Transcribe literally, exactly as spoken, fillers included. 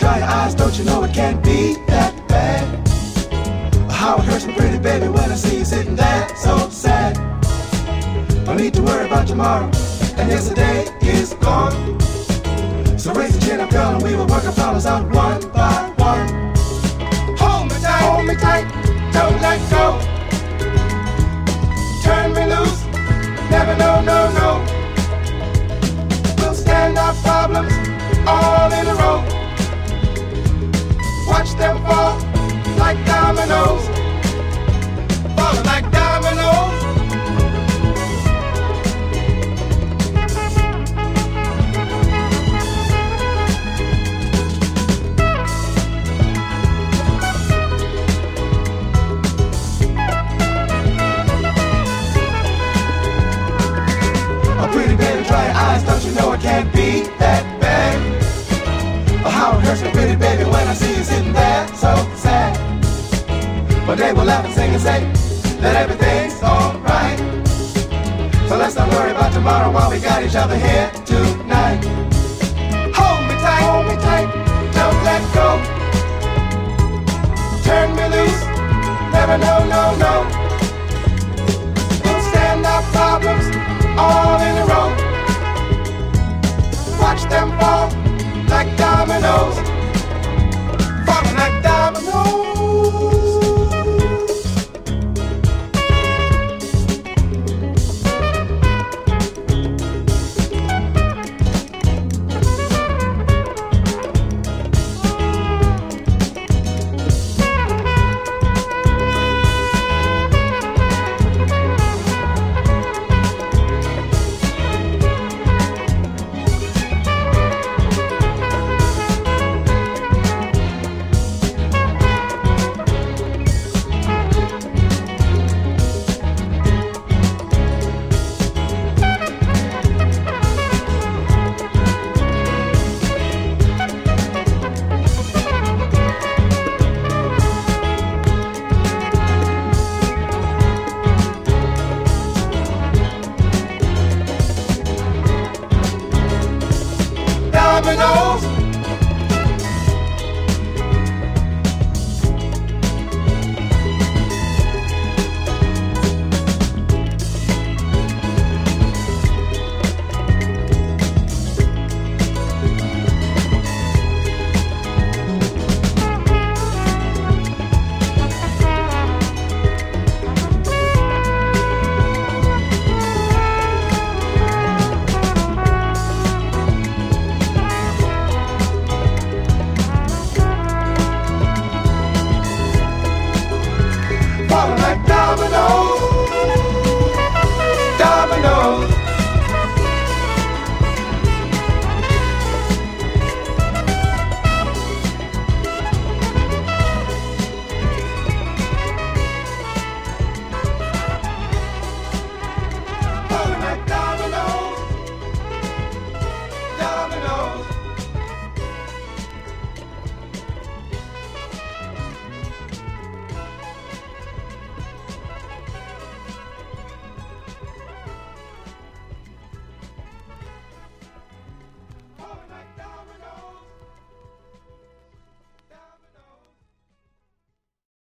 dry your eyes, don't you know it can't be that bad? How it hurts me, pretty baby, when I see you sitting there so sad. No need to worry about tomorrow, and yesterday is gone. So raise your chin up, girl, and we will work our problems out one by one. Hold me tight, hold me tight, don't let go. Turn me loose, never no, no, no. We'll stand our problems all in a row. Watch them fall like dominoes, falling like dominoes. Pretty baby, dry your eyes, don't you know it can't be that bad? Oh, how it hurts me, pretty baby, when I see you sitting there so sad. One day we'll laugh and sing and say that everything's alright. So let's not worry about tomorrow while we got each other here tonight. Hold me tight, hold me tight, don't let go. Turn me loose, never no, no, no.